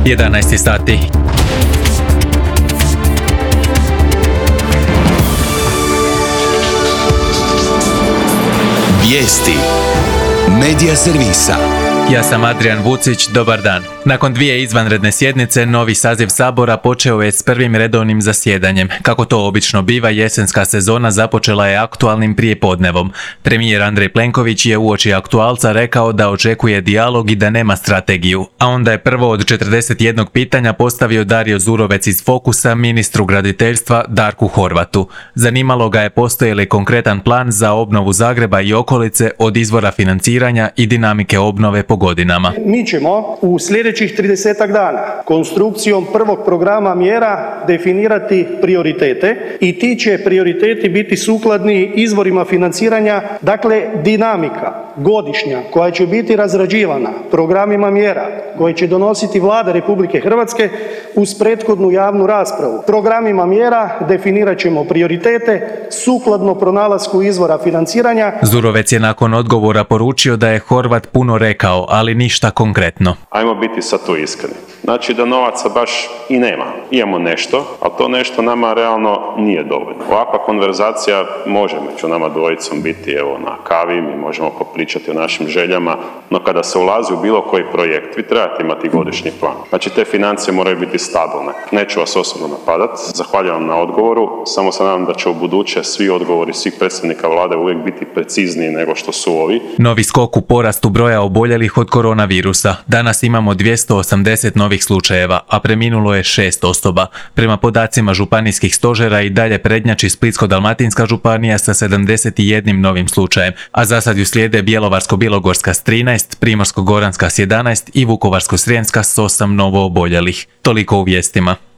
11 sati. Vijesti Medija servisa. Ja sam Adrian Vucić, dobar dan. Nakon 2 izvanredne sjednice, novi saziv Sabora počeo je s prvim redovnim zasjedanjem. Kako to obično biva, jesenska sezona započela je aktualnim prijepodnevom. Premijer Andrej Plenković je uoči aktualca rekao da očekuje dijalog i da nema strategiju. A onda je prvo od 41 pitanja postavio Dario Zurovec iz Fokusa ministru graditeljstva Darku Horvatu. Zanimalo ga je postoji li konkretan plan za obnovu Zagreba i okolice od izvora financiranja i dinamike obnove po godinama. Mi ćemo u sljedećih 30 dana konstrukcijom prvog programa mjera definirati prioritete i ti će prioriteti biti sukladni izvorima financiranja, dakle dinamika godišnja koja će biti razrađivana programima mjera koje će donositi Vlada Republike Hrvatske uz prethodnu javnu raspravu. Programima mjera definirat ćemo prioritete sukladno pronalasku izvora financiranja. Zurovec je nakon odgovora poručio da je Horvat puno rekao, ali ništa konkretno. Ajmo biti sad tu iskreni. Znači da novaca baš i nema. Imamo nešto, ali to nešto nama realno nije dovoljno. Ovakva konverzacija može među nama dvojicom biti na kavi, mi možemo popričati o našim željama, no kada se ulazi u bilo koji projekt, vi trebate imati godišnji plan. Znači te financije moraju biti stabilne. Neću vas osobno napadati, zahvaljujem na odgovoru, samo se nadam da će u buduće svi odgovori svih predstavnika vlade uvijek biti precizniji nego što su ovi. Novi skok u porastu broja oboljelih od koronavirusa. Danas imamo 280 novih slučajeva, a preminulo je 6 osoba. Prema podacima županijskih stožera i dalje prednjači Splitsko-dalmatinska županija sa 71 novim slučajem, a za sad ju slijede Bjelovarsko-bilogorska s 13, Primorsko-goranska s 11 i Vukovarsko-srijemska s 8 novo oboljelih. Toliko u vijestima.